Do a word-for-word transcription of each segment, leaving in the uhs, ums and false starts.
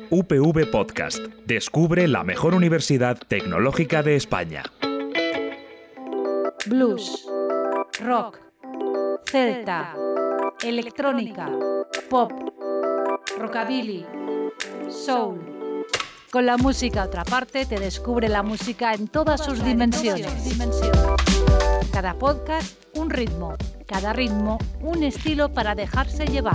U P V Podcast. Descubre la mejor universidad tecnológica de España. Blues, rock, celta, electrónica, pop, rockabilly, soul. Con la música Otra Parte te descubre la música en todas sus dimensiones. Cada podcast, un ritmo. Cada ritmo, un estilo para dejarse llevar.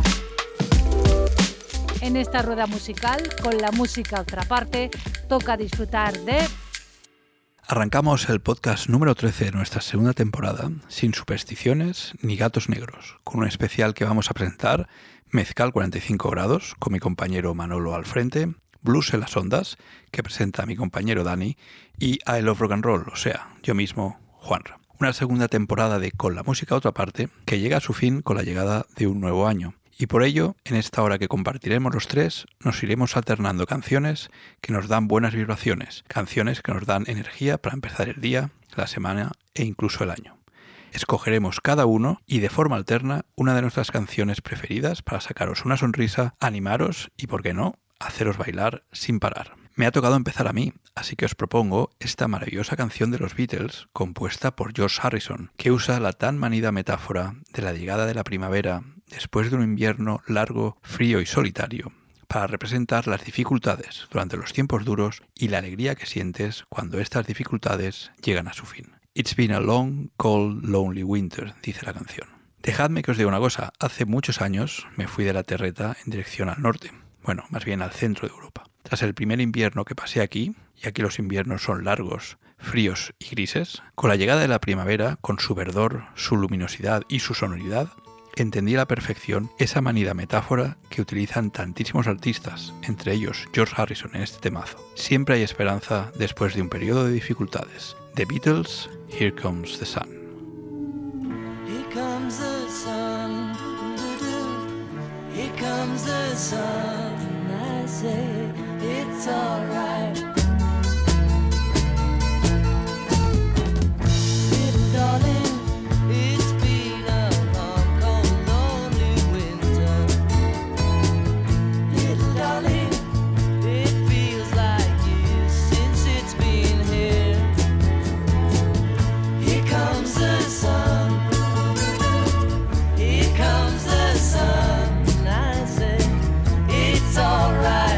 En esta rueda musical, con la música Otra Parte, toca disfrutar de... Arrancamos el podcast número trece de nuestra segunda temporada, sin supersticiones ni gatos negros, con un especial que vamos a presentar, Mezcal cuarenta y cinco grados, con mi compañero Manolo al frente, Blues en las ondas, que presenta mi compañero Dani, y I Love Rock and Roll, o sea, yo mismo, Juanra. Una segunda temporada de Con la música Otra Parte, que llega a su fin con la llegada de un nuevo año. Y por ello, en esta hora que compartiremos los tres, nos iremos alternando canciones que nos dan buenas vibraciones, canciones que nos dan energía para empezar el día, la semana e incluso el año. Escogeremos cada uno y de forma alterna una de nuestras canciones preferidas para sacaros una sonrisa, animaros y, por qué no, haceros bailar sin parar. Me ha tocado empezar a mí, así que os propongo esta maravillosa canción de los Beatles compuesta por George Harrison, que usa la tan manida metáfora de la llegada de la primavera después de un invierno largo, frío y solitario, para representar las dificultades durante los tiempos duros y la alegría que sientes cuando estas dificultades llegan a su fin. It's been a long, cold, lonely winter, dice la canción. Dejadme que os diga una cosa, hace muchos años me fui de la terreta en dirección al norte, bueno, más bien al centro de Europa. Tras el primer invierno que pasé aquí, y aquí los inviernos son largos, fríos y grises, con la llegada de la primavera, con su verdor, su luminosidad y su sonoridad, entendí a la perfección esa manida metáfora que utilizan tantísimos artistas, entre ellos George Harrison en este temazo. Siempre hay esperanza después de un periodo de dificultades. The Beatles, Here Comes the Sun. Here comes the sun, here comes the sun, I say it's alright. Little darling, it's been a long, cold, lonely winter. Little darling, it feels like years since it's been here. Here comes the sun, here comes the sun, I say it's alright.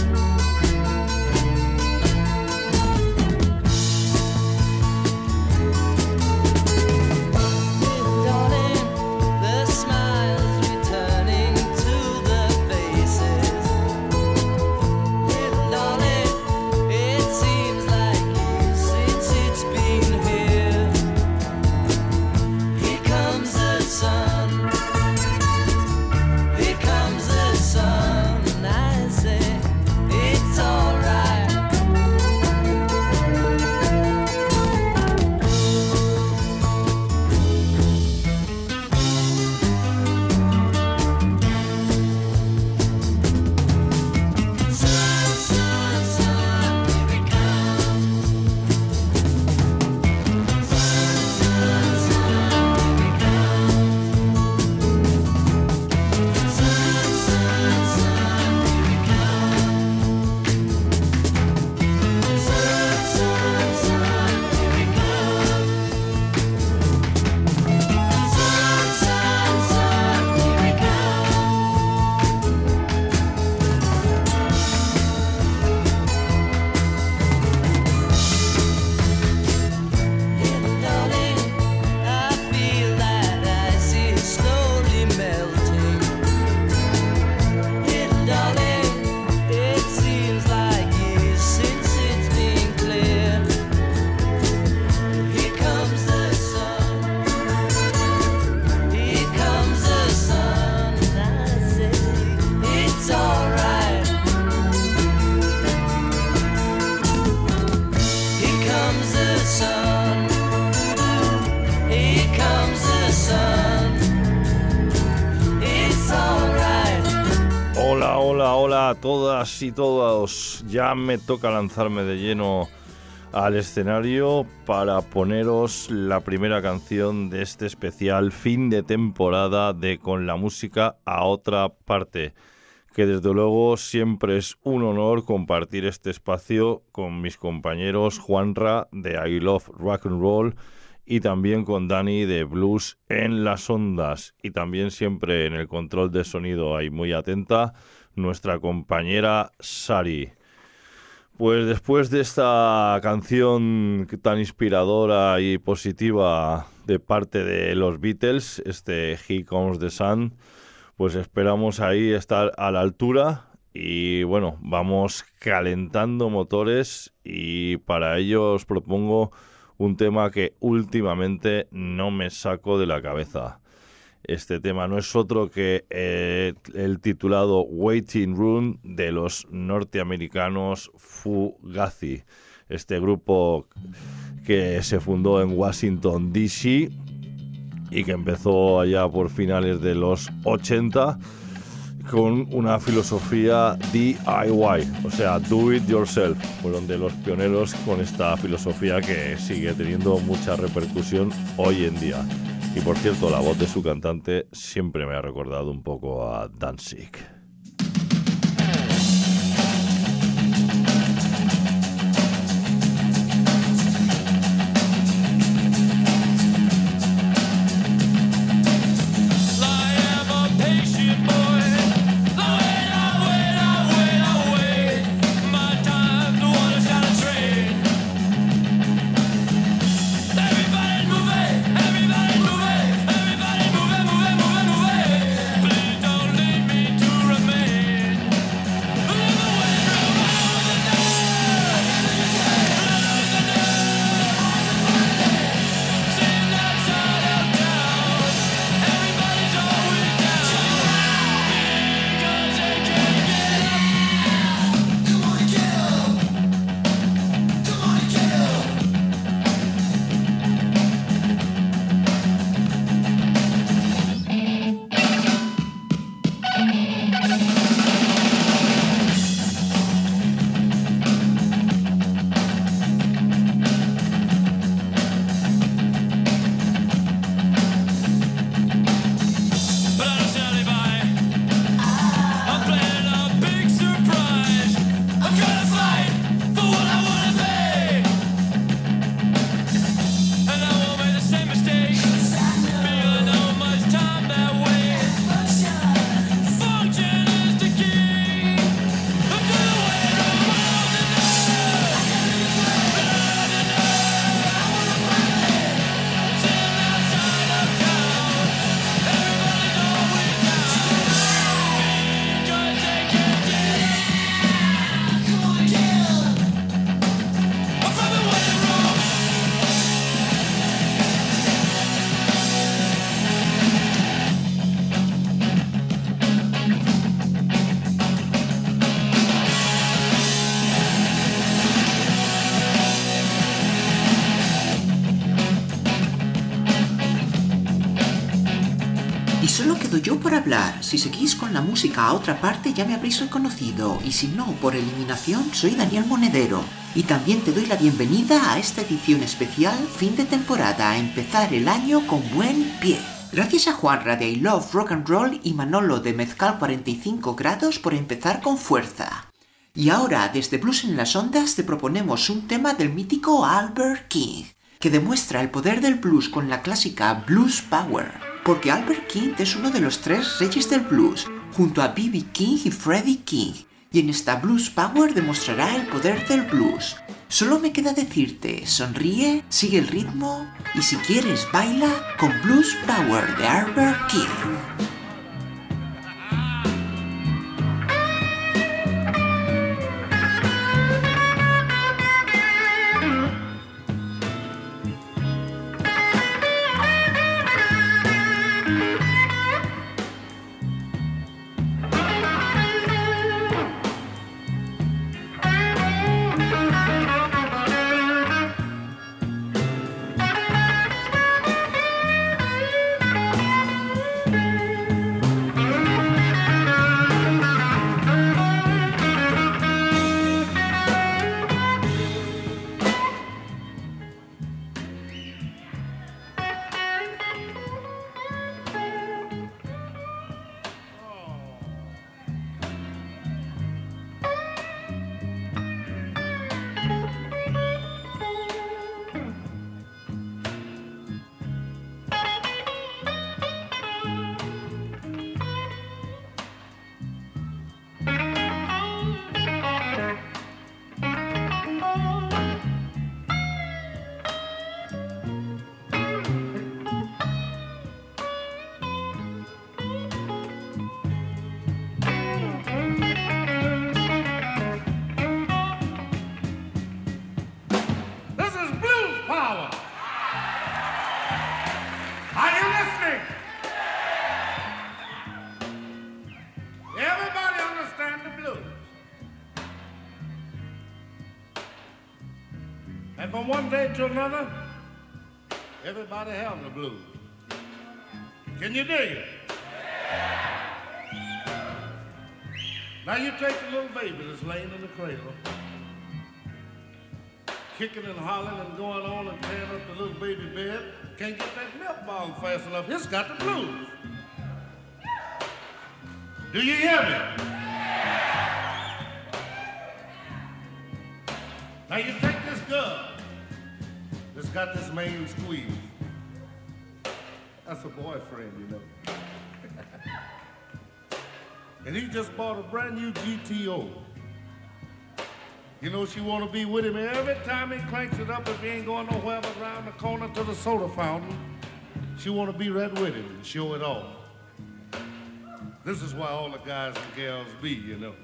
A todas y todos, ya me toca lanzarme de lleno al escenario para poneros la primera canción de este especial fin de temporada de Con la música a Otra Parte. que desde luego siempre es un honor compartir este espacio con mis compañeros Juanra de I Love Rock and Roll y también con Dani de Blues en las Ondas, y también siempre en el control de sonido ahí muy atenta nuestra compañera Sari. Pues después de esta canción tan inspiradora y positiva de parte de los Beatles, este Here Comes the Sun, pues esperamos ahí estar a la altura y bueno, vamos calentando motores, y para ello os propongo un tema que últimamente no me saco de la cabeza. Este tema no es otro que eh, el titulado Waiting Room de los norteamericanos Fugazi, este grupo que se fundó en Washington, D C y que empezó allá por finales de los ochenta con una filosofía D I Y, o sea, do it yourself. Fueron de los pioneros con esta filosofía que sigue teniendo mucha repercusión hoy en día. Y por cierto, la voz de su cantante siempre me ha recordado un poco a Danzig. Y solo quedo yo por hablar. Si seguís con la música a otra parte ya me habréis reconocido, y si no, por eliminación, soy Daniel Monedero. Y también te doy la bienvenida a esta edición especial fin de temporada, a empezar el año con buen pie. Gracias a Juanra de I Love Rock and Roll y Manolo de Mezcal cuarenta y cinco grados por empezar con fuerza. Y ahora, desde Blues en las Ondas, te proponemos un tema del mítico Albert King, que demuestra el poder del blues con la clásica Blues Power. Porque Albert King es uno de los tres reyes del blues, junto a B B King y Freddie King, y en esta Blues Power demostrará el poder del blues. Solo me queda decirte, sonríe, sigue el ritmo, y si quieres baila con Blues Power de Albert King. And from one day to another, everybody having the blues. Can you dig it? Now you take the little baby that's laying in the cradle, kicking and hollering and going on and tearing up the little baby bed, can't get that milk bottle fast enough. It's got the blues. Do you hear me? Now you take this girl that's got this main squeeze. That's a boyfriend, you know. And he just bought a brand new G T O. You know she want to be with him every time he cranks it up. If he ain't going nowhere but around the corner to the soda fountain, she want to be right with him and show it off. This is why all the guys and gals be, you know.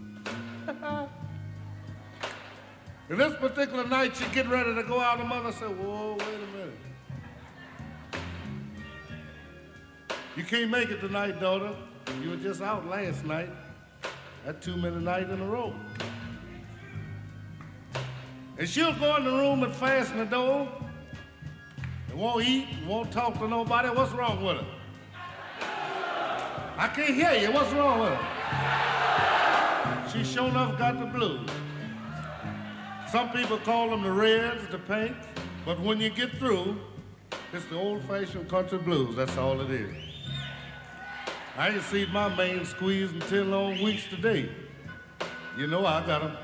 And this particular night, she get ready to go out, and mother said, whoa, wait a minute. You can't make it tonight, daughter. You were just out last night. That too many nights in a row. And she'll go in the room and fasten the door and won't eat and won't talk to nobody. What's wrong with her? I can't hear you. What's wrong with her? She sure enough got the blues. Some people call them the reds, the pinks, but when you get through, it's the old-fashioned country blues. That's all it is. I ain't seen my main squeeze in ten long weeks today. You know I got them.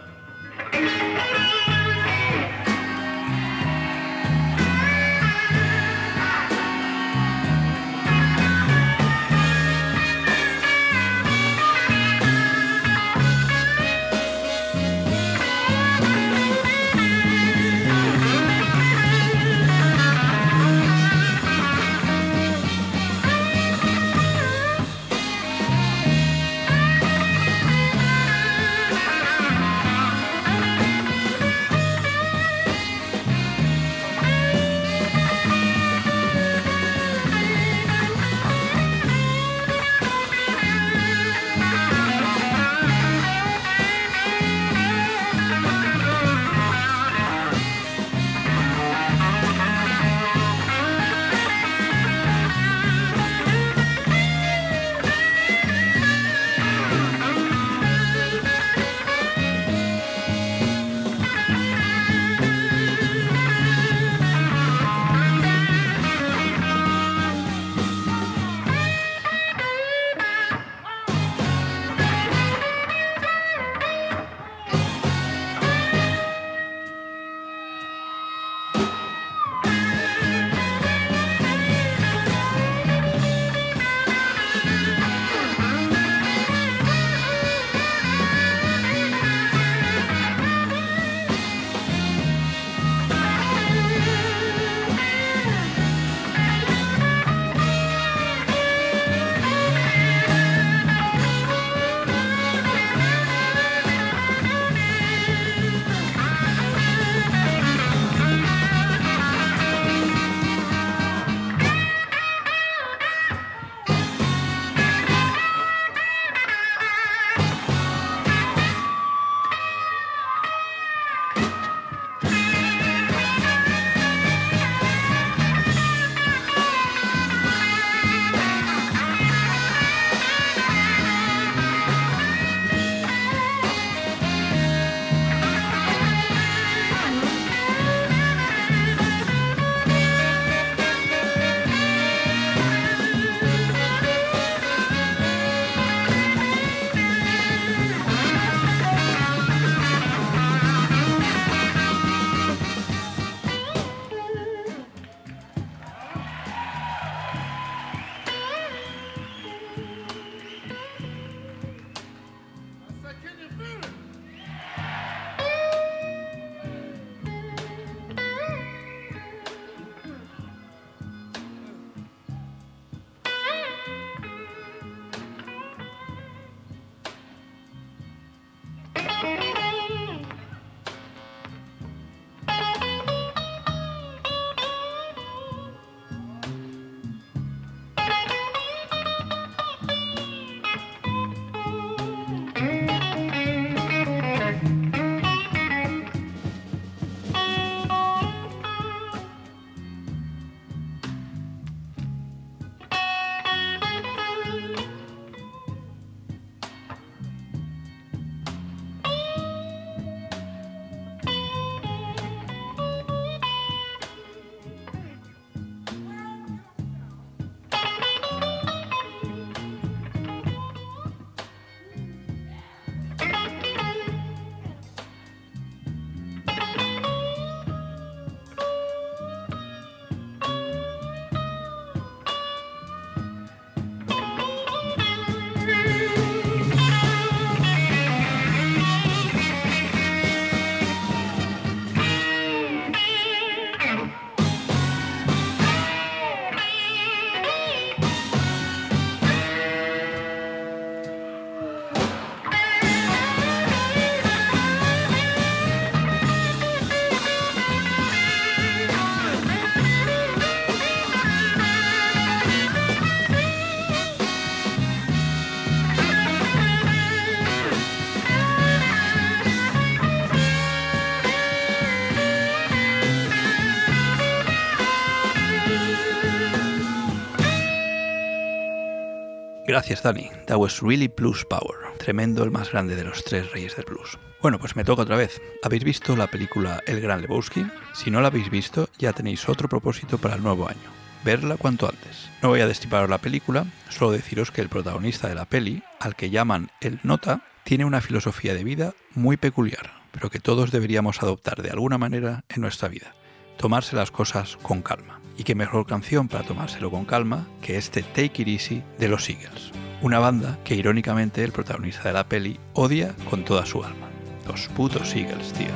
Gracias, Dani. That was really blues power. Tremendo, el más grande de los tres reyes del blues. Bueno, pues me toca otra vez. ¿Habéis visto la película El Gran Lebowski? Si no la habéis visto, ya tenéis otro propósito para el nuevo año. Verla cuanto antes. No voy a destriparos la película, solo deciros que el protagonista de la peli, al que llaman el Nota, tiene una filosofía de vida muy peculiar, pero que todos deberíamos adoptar de alguna manera en nuestra vida. Tomarse las cosas con calma. Y qué mejor canción para tomárselo con calma que este Take It Easy de los Eagles. Una banda que irónicamente el protagonista de la peli odia con toda su alma. Los putos Eagles, tío.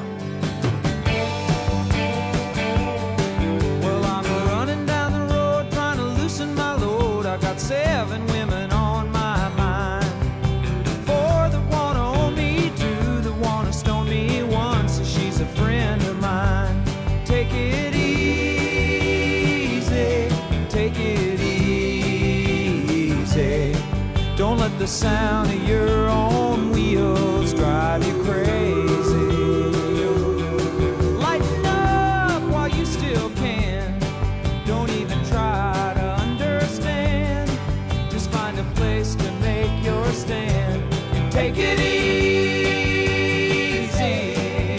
Well, I'm running down the road trying to loosen my load. I got seven women on my mind. Four that wanna own me, two that wanna stone me, one so she's a friend of mine. Take it easy, take it easy. Don't let the sound of your own wheels drive you crazy. Lighten up while you still can. Don't even try to understand. Just find a place to make your stand and take it easy.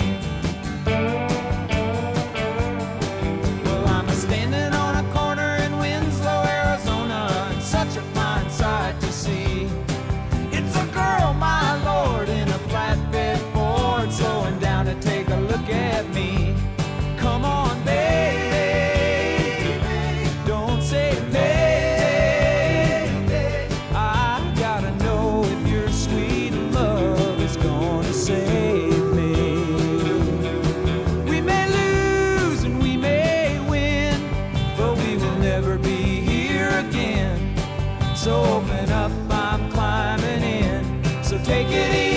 Well, I'm standing on a corner in Winslow, Arizona, and such a fine sight to see. It's a girl, my lord, in a flatbed Ford, slowing down to take a look at me. Come on, baby, don't say maybe. I gotta know if your sweet love is gonna save me. We may lose and we may win, but we will never be here again. So open up, I'm climbing in. So take it easy.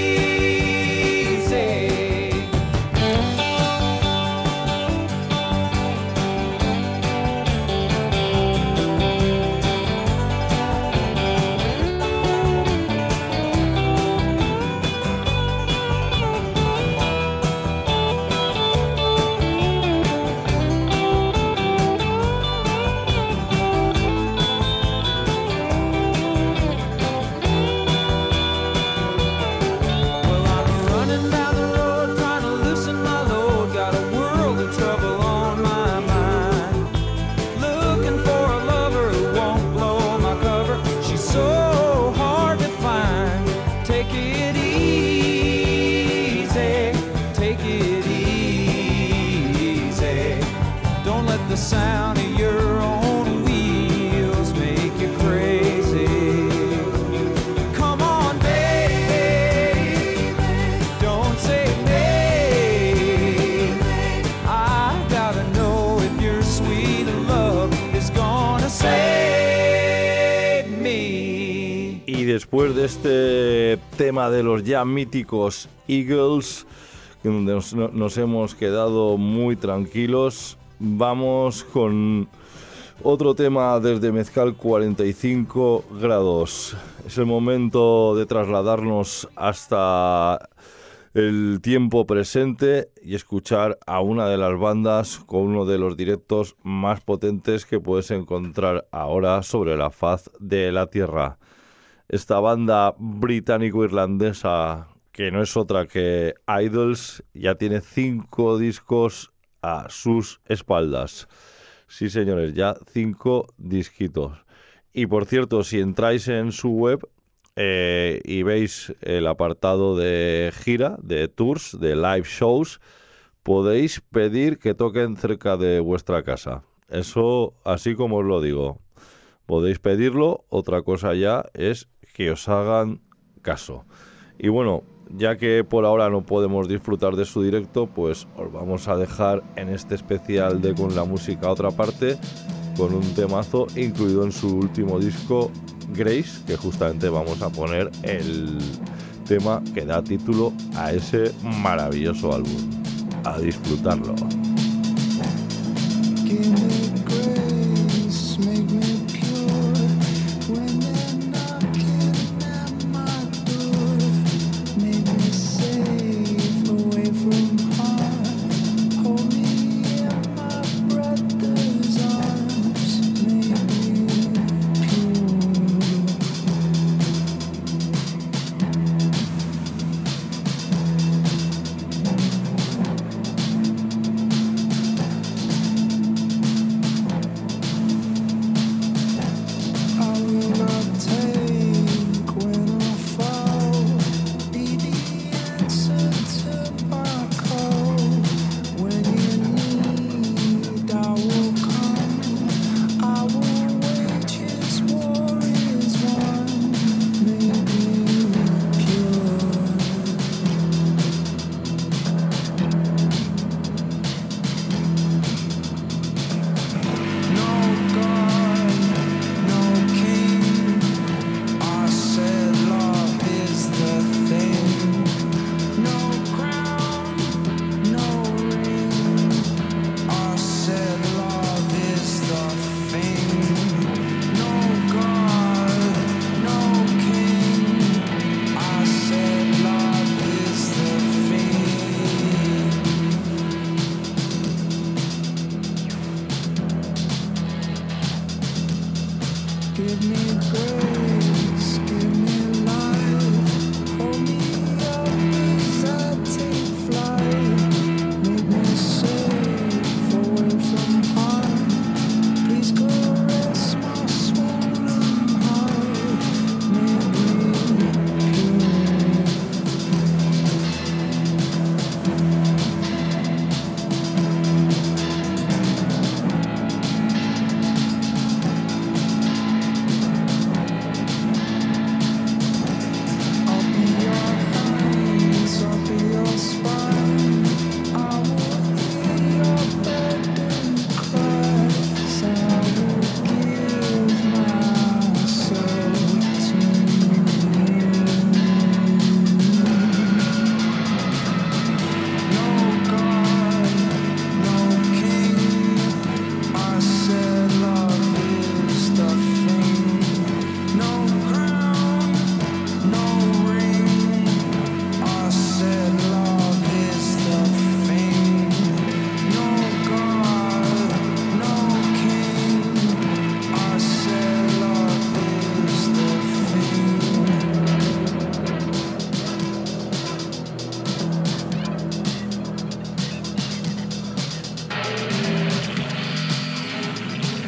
Well, I'm running down the road trying to loosen my load. Got a world of trouble on my mind. Looking for a lover who won't blow my cover. She's so hard to find. Take it easy, take it easy. Don't let the sound of your own wheels make you crazy. Come on, baby, don't say maybe. I gotta know if your sweet love is gonna save me. Y después de este tema de los ya míticos Eagles, donde nos, nos hemos quedado muy tranquilos, vamos con otro tema desde Mezcal cuarenta y cinco grados. Es el momento de trasladarnos hasta el tiempo presente y escuchar a una de las bandas con uno de los directos más potentes que puedes encontrar ahora sobre la faz de la Tierra. Esta banda británico-irlandesa, que no es otra que Idols, ya tiene cinco discos a sus espaldas. Sí, señores, ya cinco disquitos. Y por cierto, si entráis en su web eh, y veis el apartado de gira, de tours, de live shows, podéis pedir que toquen cerca de vuestra casa. Eso, así como os lo digo. Podéis pedirlo, otra cosa ya es que os hagan caso. Y bueno, ya que por ahora no podemos disfrutar de su directo, pues os vamos a dejar en este especial de Con la Música a Otra Parte con un temazo incluido en su último disco, Grace, que justamente vamos a poner el tema que da título a ese maravilloso álbum. A disfrutarlo. Give me grace, make me pure when they're knocking at my door. Make me safe away from harm. Hold me in my brother's arms. Make me pure.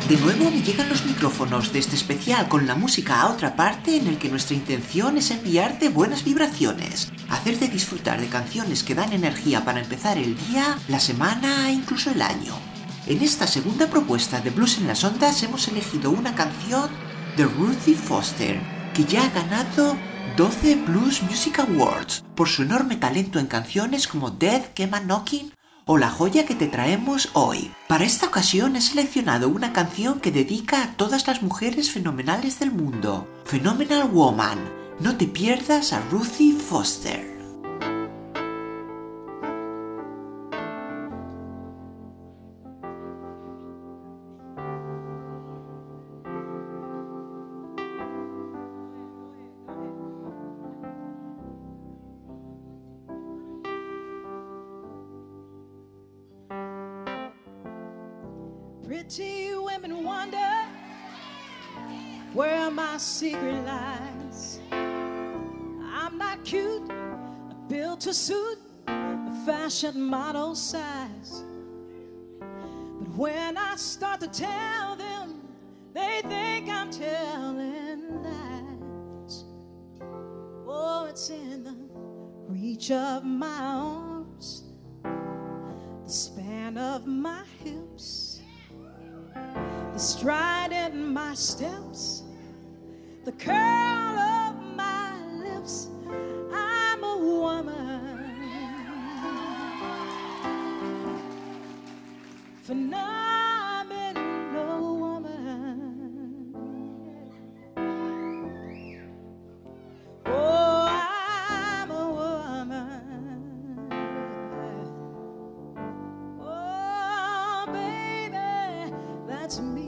De nuevo me llegan los micrófonos de este especial con la música a otra parte, en el que nuestra intención es enviarte buenas vibraciones, hacerte disfrutar de canciones que dan energía para empezar el día, la semana e incluso el año. En esta segunda propuesta de Blues en las Ondas hemos elegido una canción de Ruthie Foster, que ya ha ganado doce Blues Music Awards por su enorme talento en canciones como Death Came a Knocking o la joya que te traemos hoy. Para esta ocasión he seleccionado una canción que dedica a todas las mujeres fenomenales del mundo, Phenomenal Woman. No te pierdas a Ruthie Foster. Pretty women wonder where my secret lies. I'm not cute, built to suit a fashion model size. But when I start to tell them, they think I'm telling lies. Oh, it's in the reach of my arms, the span of my hips, the stride in my steps, the curl of my lips. I'm a woman, phenomenal woman. Oh, I'm a woman. Oh, baby, that's me.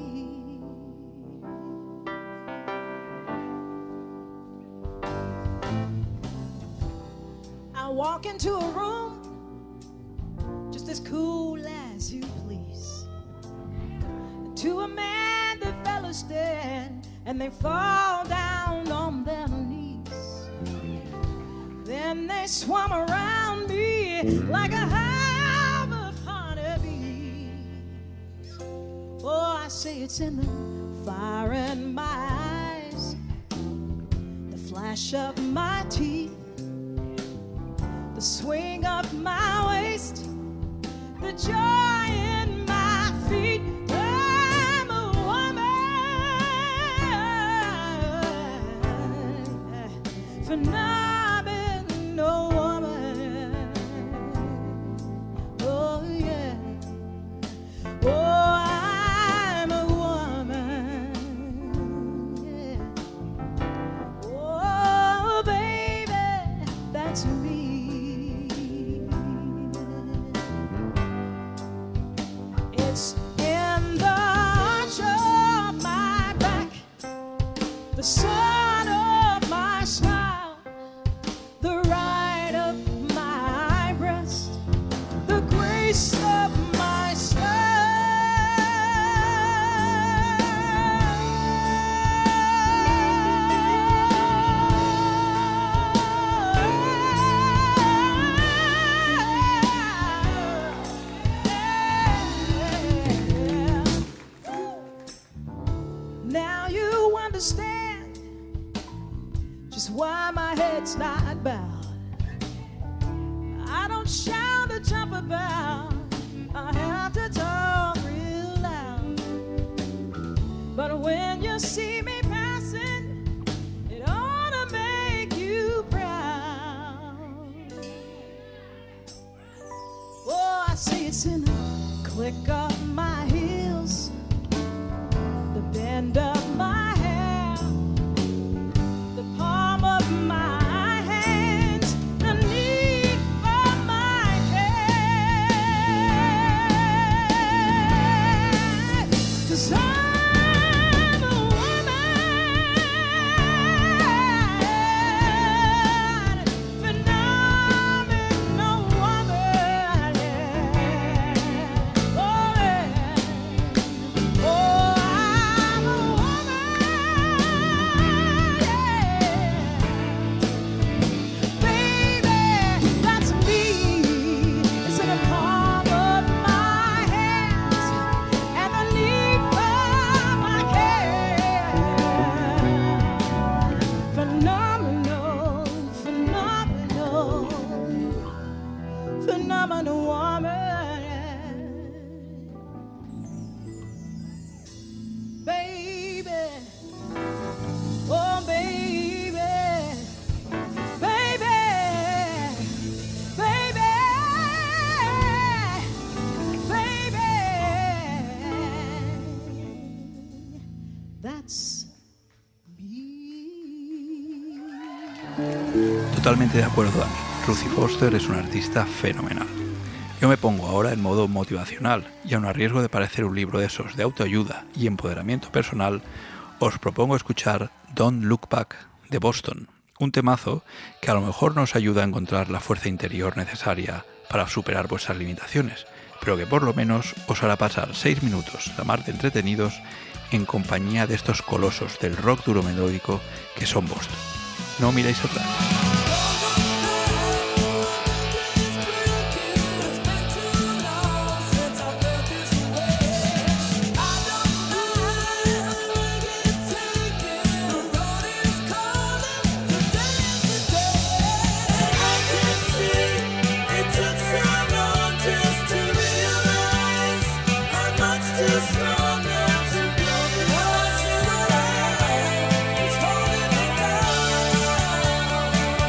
I walk into a room just as cool as you please. To a man, the fellas stand and they fall down on their knees. Then they swarm around me like a hive of honeybees. Oh, I say it's in the fire in my eyes, the flash of my teeth, the swing of my waist, the joy in my feet. I'm a woman, phenomenal woman. Oh yeah. Oh, I'm a woman. Yeah. Oh, baby, that's me. It's in the arch of my back, the sun of my smile, the ride of my breast, the grace of my Now you understand just why my head's not bowed. I don't shout or jump about, I have to talk real loud. But when you see me passing, it ought to make you proud. Oh, I see it's in the click of my heels, the bend of my hair, the palm of my hands, the need of my care. 'Cause I'm a woman, phenomenal woman. Yeah. Oh, yeah. Oh, I'm a woman. woman, woman, baby, oh baby, baby, baby, baby, that's Totalmente de acuerdo, Dani. Ruthie Foster es una artista fenomenal. Yo me pongo ahora en modo motivacional y aun a riesgo de parecer un libro de esos de autoayuda y empoderamiento personal, os propongo escuchar Don't Look Back de Boston, un temazo que a lo mejor nos ayuda a encontrar la fuerza interior necesaria para superar vuestras limitaciones, pero que por lo menos os hará pasar seis minutos la mar de entretenidos en compañía de estos colosos del rock duro melódico que son Boston. No miréis atrás. Strong enough to go.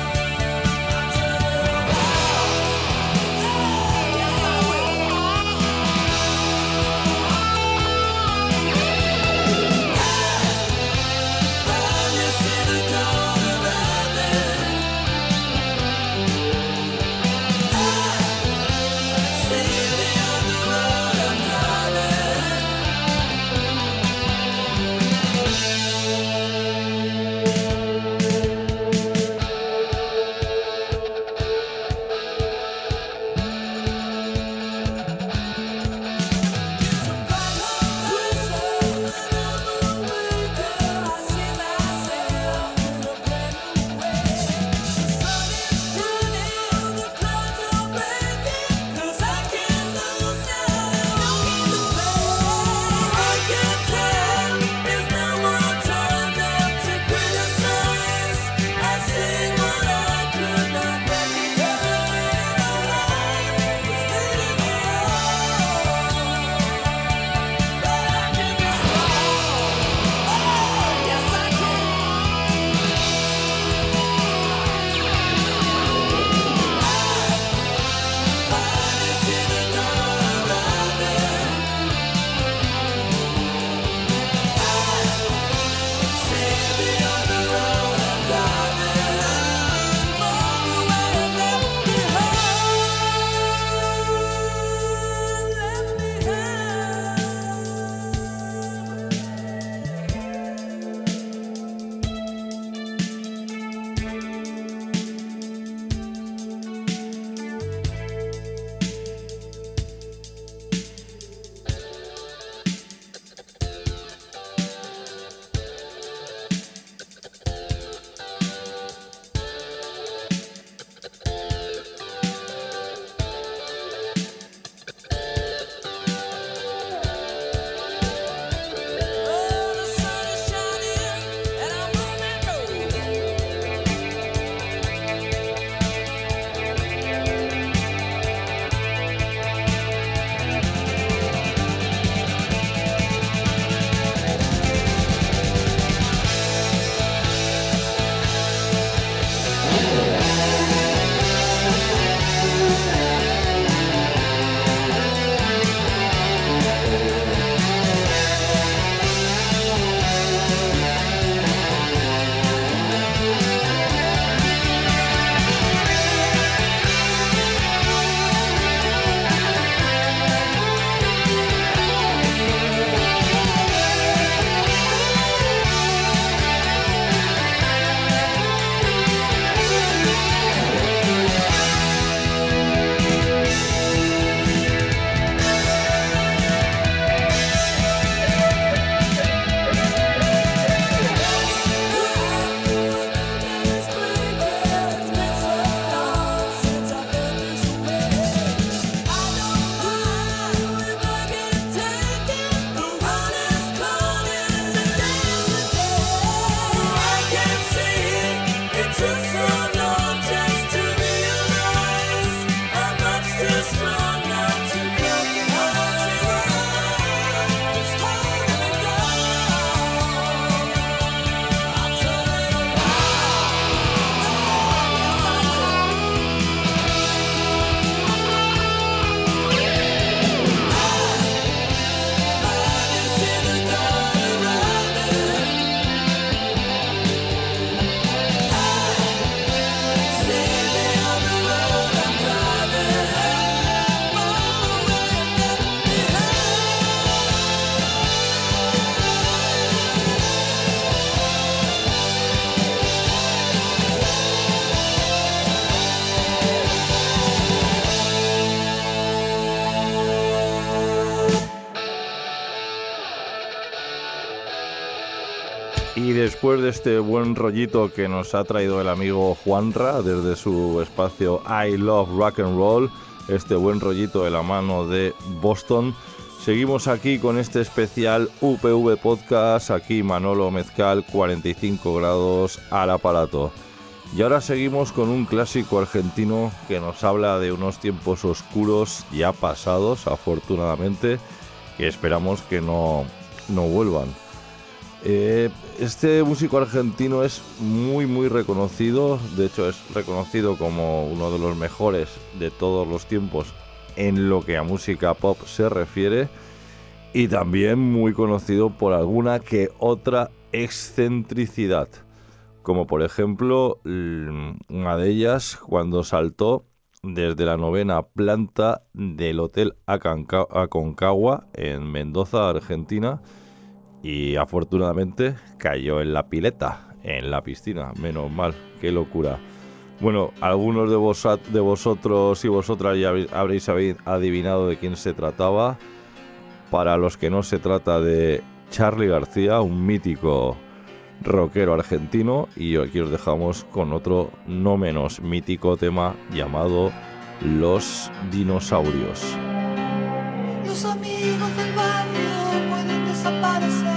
Y después de este buen rollito que nos ha traído el amigo Juanra desde su espacio I Love Rock and Roll, este buen rollito de la mano de Boston, seguimos aquí con este especial U P V Podcast, aquí Manolo Mezcal, cuarenta y cinco grados al aparato. Y ahora seguimos con un clásico argentino que nos habla de unos tiempos oscuros ya pasados, afortunadamente, que esperamos que no, no vuelvan. Eh, este músico argentino es muy muy reconocido, de hecho es reconocido como uno de los mejores de todos los tiempos en lo que a música pop se refiere, y también muy conocido por alguna que otra excentricidad, como por ejemplo una de ellas cuando saltó desde la novena planta del Hotel Aconcagua en Mendoza, Argentina, y afortunadamente cayó en la pileta, en la piscina, menos mal, qué locura. Bueno, algunos de, vos, de vosotros y vosotras ya habréis adivinado de quién se trataba. Para los que no, se trata de Charly García, un mítico rockero argentino, y aquí os dejamos con otro no menos mítico tema llamado Los Dinosaurios. Los amigos del barrio pueden desaparecer.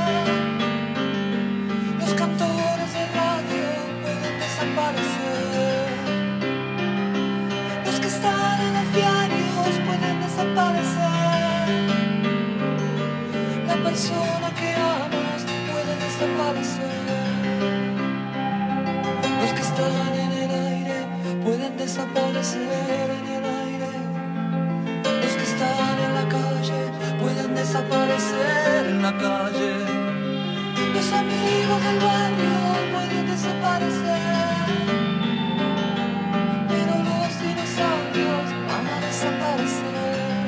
Los cantores de radio pueden desaparecer. Los que están en los diarios pueden desaparecer. La persona que amas puede desaparecer. Los que están en el aire pueden desaparecer en el aire. Los que están en la calle pueden desaparecer en la calle. Los amigos del barrio pueden desaparecer, pero los dinosaurios van a desaparecer.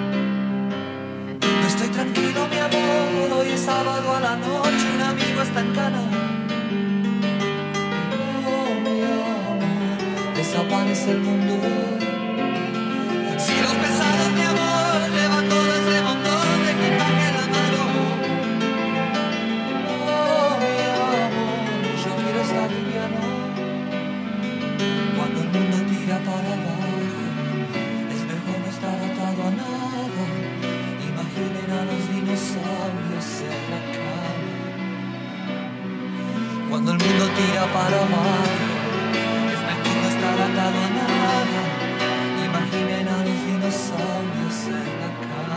No estoy tranquilo, mi amor, hoy es sábado a la noche, un amigo está en cana. Oh, mi amor, desaparece el mundo. Si los pesados, mi amor, llevan todo ese montón de equipaje en la mano. Oh, mi amor, yo quiero estar liviano. Cuando el mundo tira para abajo, es mejor no estar atado a nada. Imaginen a los dinosaurios en la cama. Cuando el mundo tira para abajo, es mejor no estar atado a nada. Imaginen a los dinosaurios en la cama.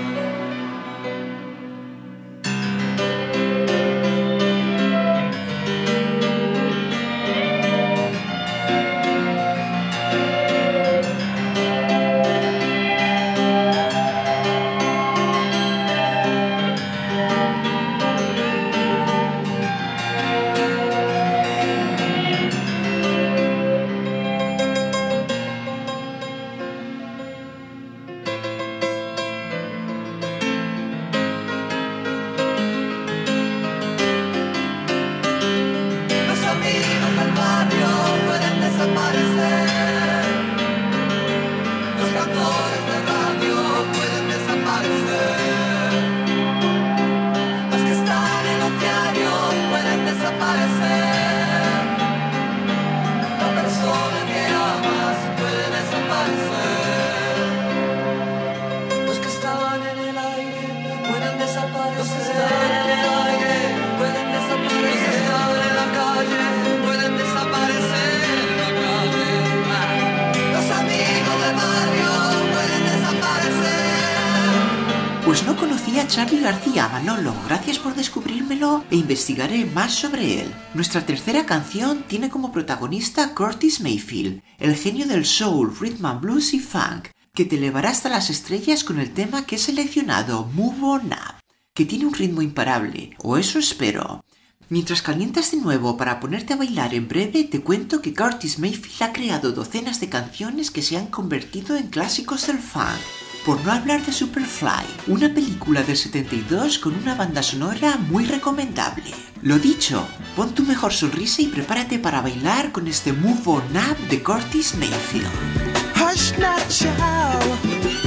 Pues no conocía a Charly García, Manolo. Gracias por descubrírmelo e investigaré más sobre él. Nuestra tercera canción tiene como protagonista a Curtis Mayfield, el genio del soul, rhythm and blues y funk, que te elevará hasta las estrellas con el tema que he seleccionado, Move On Up, que tiene un ritmo imparable, o eso espero. Mientras calientas de nuevo para ponerte a bailar en breve, te cuento que Curtis Mayfield ha creado docenas de canciones que se han convertido en clásicos del funk. Por no hablar de Superfly, una película del setenta y dos con una banda sonora muy recomendable. Lo dicho, pon tu mejor sonrisa y prepárate para bailar con este Move On Up de Curtis Mayfield. Hush now, child,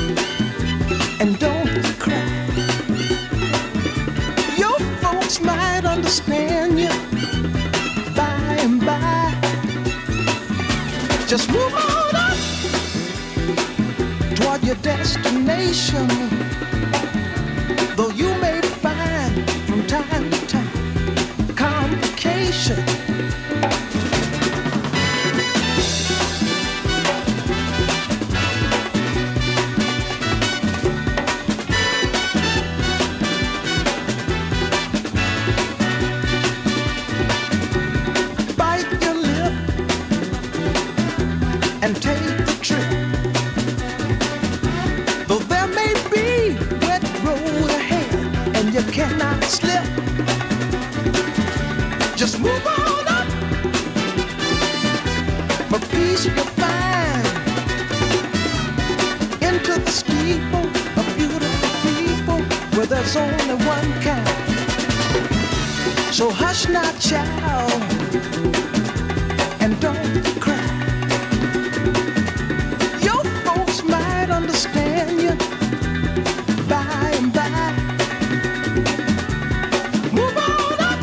and don't cry. Your folks might understand Just move on up toward your destination. Though you may find from time to time complication. Bite your lip and take the trip. Though there may be wet road ahead and you cannot slip, just move on up. For peace you'll find into the steeple of beautiful people where there's only one kind. So hush not, child, and don't cry. Your folks might understand you by and by. Move on up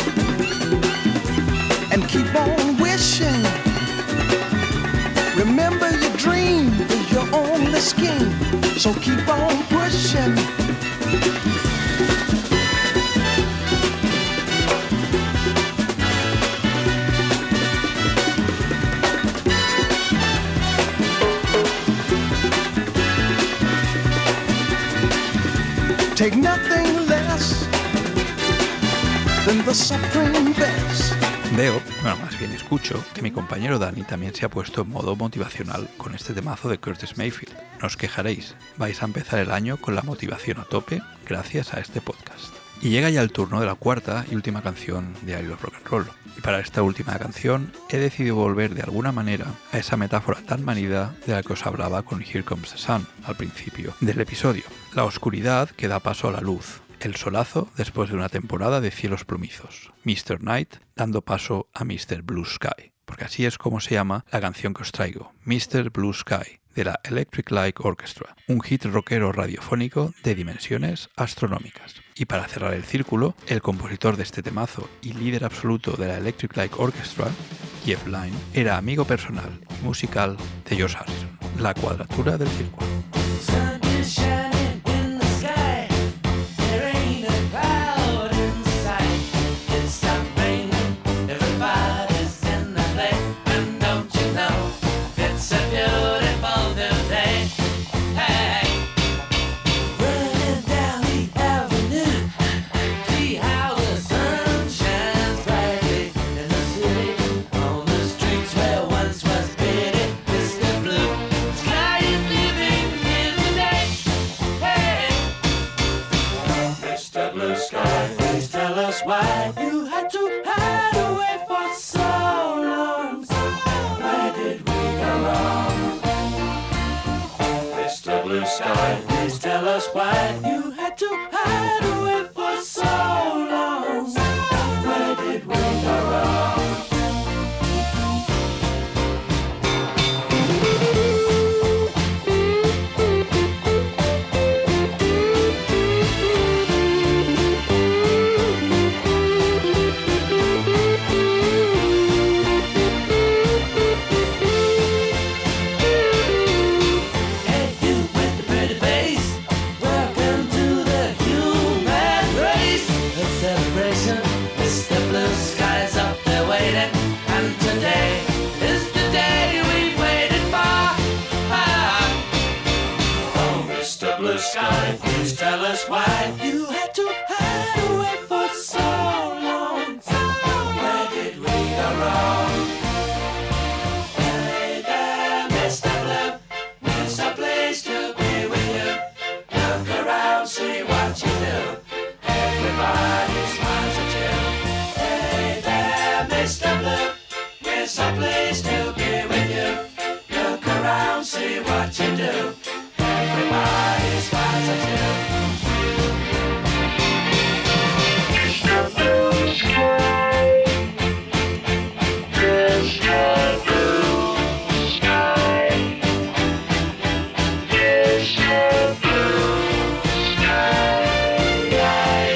and keep on wishing. Remember your dream is your only scheme, so keep on pushing. Take nothing less than the supreme best. Veo, bueno, más bien escucho, que mi compañero Dani también se ha puesto en modo motivacional con este temazo de Curtis Mayfield. No os quejaréis, vais a empezar el año con la motivación a tope gracias a este podcast. Y llega ya el turno de la cuarta y última canción de I Love Rock and Roll. Y para esta última canción he decidido volver de alguna manera a esa metáfora tan manida de la que os hablaba con Here Comes the Sun al principio del episodio. La oscuridad que da paso a la luz, el solazo después de una temporada de cielos plumizos, mister Night dando paso a mister Blue Sky, porque así es como se llama la canción que os traigo, mister Blue Sky, de la Electric Light Orchestra, un hit rockero radiofónico de dimensiones astronómicas. Y para cerrar el círculo, el compositor de este temazo y líder absoluto de la Electric Light Orchestra, Jeff Lynne, era amigo personal y musical de George Harrison. La cuadratura del círculo. Why you had to hide away for so long? Where did we go wrong? Mister Blue Sky, please tell us why you had to hide away for so long. Where did we go wrong? Sky, please tell us why you had to hide away for so long. Where did we go wrong? Hey there, Mister Blue, it's a place to be with you. Look around, see what you do. Everybody smiles at you. Hey there, Mister Blue, it's a place to be with you. Look around, see what you do. Everybody smiles at you. Mister Blue Sky, Mister Blue Sky, Mister Blue Sky.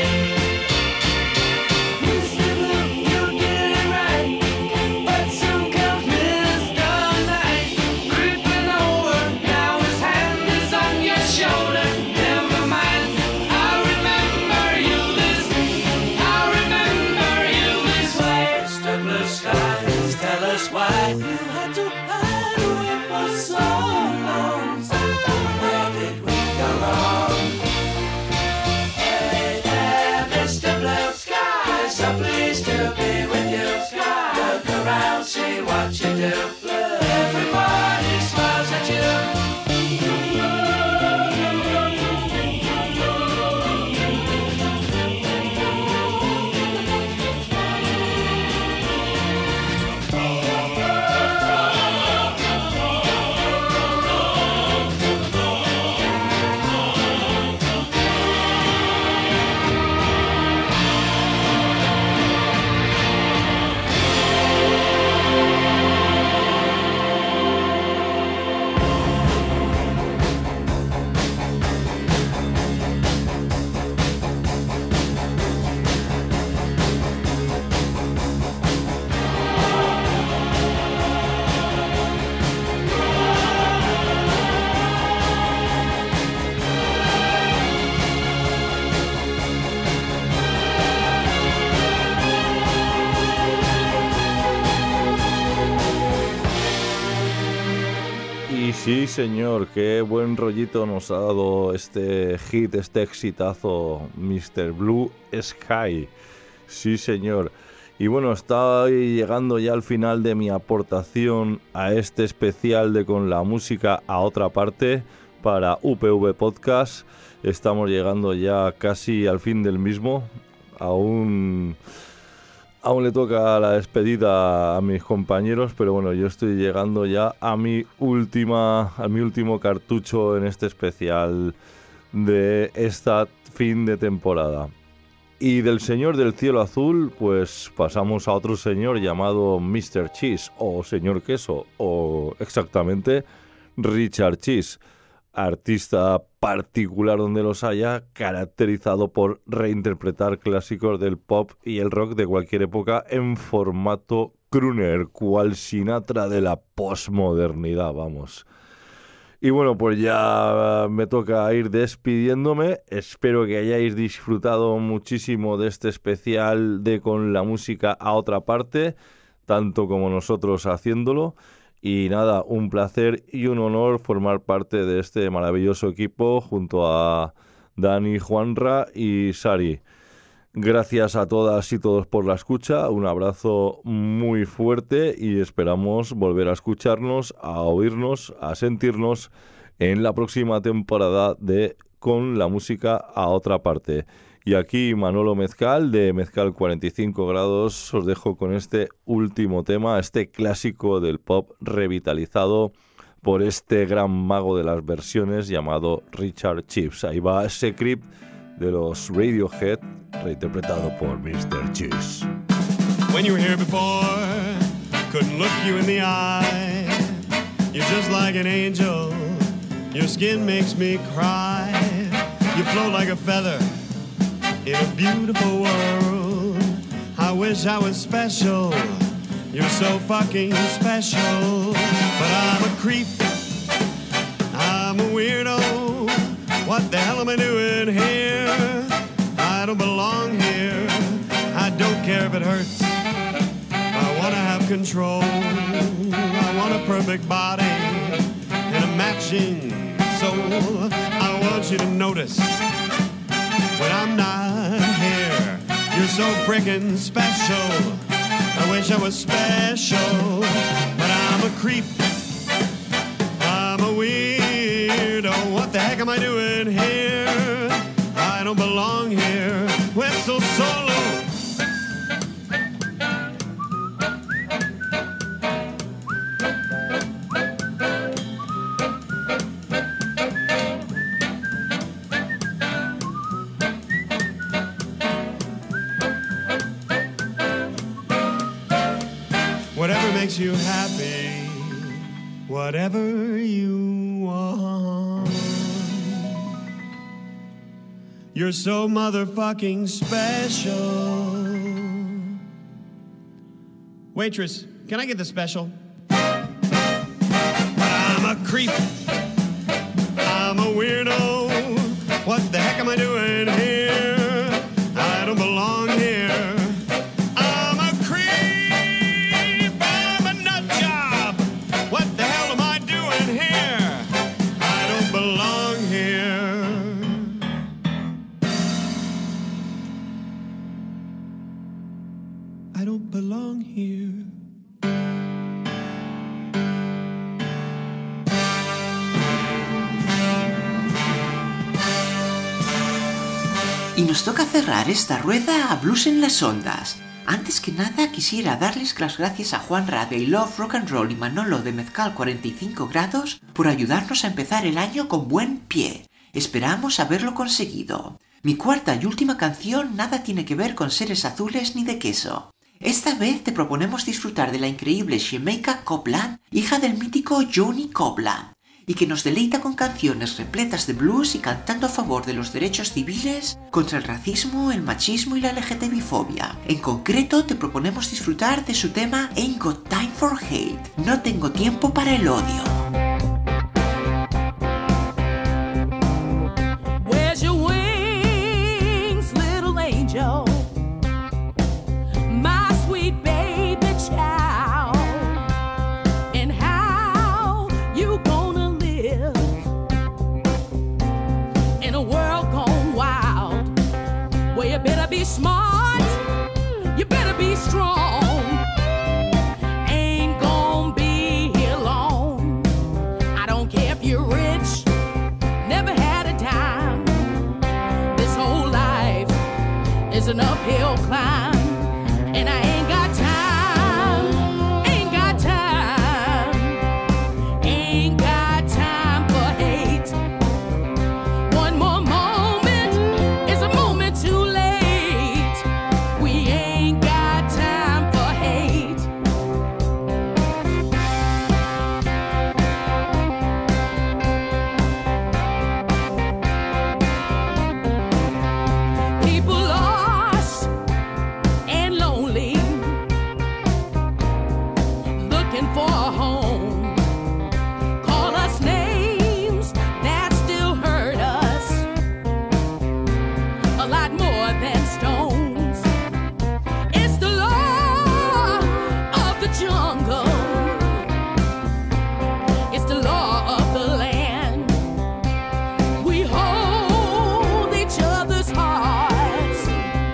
Mister Blue, you get it right, but soon comes Mister Night. Sí, señor, qué buen rollito nos ha dado este hit, este exitazo, mister Blue Sky. Sí, señor. Y bueno, estoy llegando ya al final de mi aportación a este especial de Con la Música a Otra Parte para U P V Podcast. Estamos llegando ya casi al fin del mismo. Aún, aún le toca la despedida a mis compañeros, pero bueno, yo estoy llegando ya a mi última, a mi último cartucho en este especial de esta fin de temporada. Y del señor del cielo azul, pues pasamos a otro señor llamado mister Cheese, o señor Queso, o exactamente Richard Cheese, artista particular donde los haya, caracterizado por reinterpretar clásicos del pop y el rock de cualquier época en formato crooner, cual Sinatra de la posmodernidad, vamos. Y bueno, pues ya me toca ir despidiéndome. Espero que hayáis disfrutado muchísimo de este especial de Con la Música a Otra Parte, tanto como nosotros haciéndolo. Y nada, un placer y un honor formar parte de este maravilloso equipo junto a Dani, Juanra y Sari. Gracias a todas y todos por la escucha, un abrazo muy fuerte y esperamos volver a escucharnos, a oírnos, a sentirnos en la próxima temporada de Con la Música a Otra Parte. Y aquí Manolo Mezcal de Mezcal cuarenta y cinco grados os dejo con este último tema, este clásico del pop revitalizado por este gran mago de las versiones llamado Richard Cheese. Ahí va ese creep de los Radiohead, reinterpretado por mister Cheese. When you were here before, couldn't look you in the eye. You're just like an angel, your skin makes me cry. You float like a feather in a beautiful world. I wish I was special, you're so fucking special. But I'm a creep, I'm a weirdo. What the hell am I doing here? I don't belong here. I don't care if it hurts. I want to have control. I want a perfect body and a matching soul. I want you to notice when I'm not here. You're so freaking special. I wish I was special, but I'm a creep. I'm a weirdo. What the heck am I doing here? I don't belong here. Whistle solo. Whatever makes you happy, whatever you want. You're so motherfucking special. Waitress, can I get the special? I'm a creep. I'm a weirdo. What the heck am I doing here? I don't belong here. I'm a creep. I'm a nut job. What the hell am I doing here? I don't belong here. I don't belong here. Y nos toca cerrar esta rueda a Blues en las Ondas. Antes que nada quisiera darles las gracias a Juanra de I Love Rock and Roll y Manolo de Mezcal cuarenta y cinco grados por ayudarnos a empezar el año con buen pie. Esperamos haberlo conseguido. Mi cuarta y última canción nada tiene que ver con seres azules ni de queso. Esta vez te proponemos disfrutar de la increíble Shemeika Copeland, hija del mítico Johnny Copeland, y que nos deleita con canciones repletas de blues y cantando a favor de los derechos civiles, contra el racismo, el machismo y la L G T B fobia. En concreto, te proponemos disfrutar de su tema Ain't Got Time for Hate, no tengo tiempo para el odio. Where's your wings, little angel? My sweet baby child. And how you gonna be smart, you better be strong. Ain't gonna be here long. I don't care if you're rich, never had a dime. This whole life is an uphill climb, and I ain't got time, ain't got time, ain't got time for hate. One more moment is a moment too late. We ain't got time for hate. People lost and lonely, looking for a home. Call us names that still hurt us a lot more than stones. It's the law of the jungle. It's the law of the land. We hold each other's hearts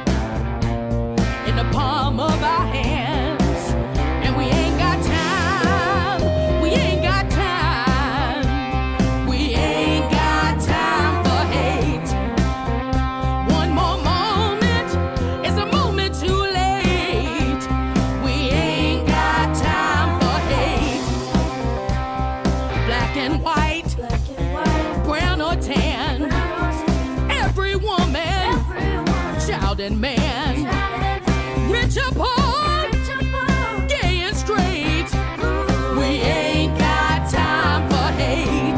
in the palm of our hands, and we ain't got time, we ain't got time, we ain't got time for hate. One more moment is a moment too late. We ain't got time for hate. Black and white, brown or tan, every woman, child and man, rich or poor, gay and straight, we ain't got time for hate.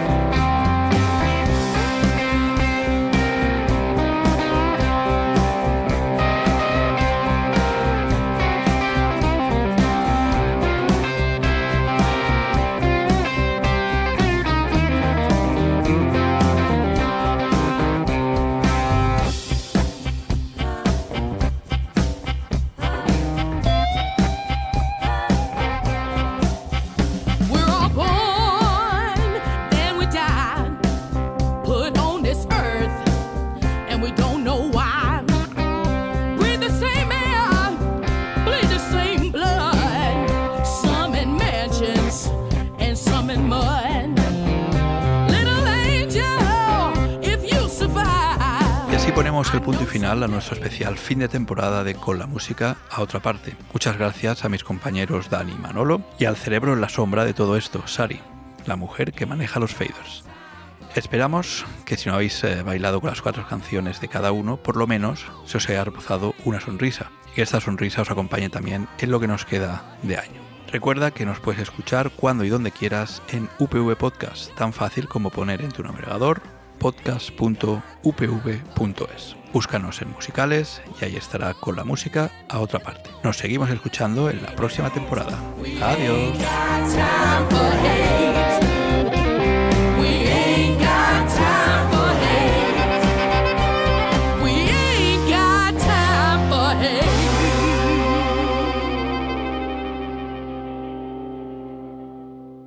We're all born, then we die, put on this earth, and we don't know why. Breathe the same air, bleed the same blood, some in mansions and some in mud. Little angel, if you survive. Y así ponemos el punto y final a nuestro especial fin de temporada de Con la Música a Otra Parte. Muchas gracias a mis compañeros Dani y Manolo, y al cerebro en la sombra de todo esto, Sari, la mujer que maneja los faders. Esperamos que si no habéis eh, bailado con las cuatro canciones de cada uno, por lo menos se os haya rozado una sonrisa, y que esta sonrisa os acompañe también en lo que nos queda de año. Recuerda que nos puedes escuchar cuando y donde quieras en U P V Podcast, tan fácil como poner en tu navegador podcast punto u p v punto es. Búscanos en Musicales y ahí estará Con la Música a Otra Parte. Nos seguimos escuchando en la próxima temporada. Adiós.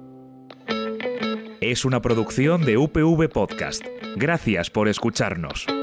Es una producción de U P V Podcast. Gracias por escucharnos.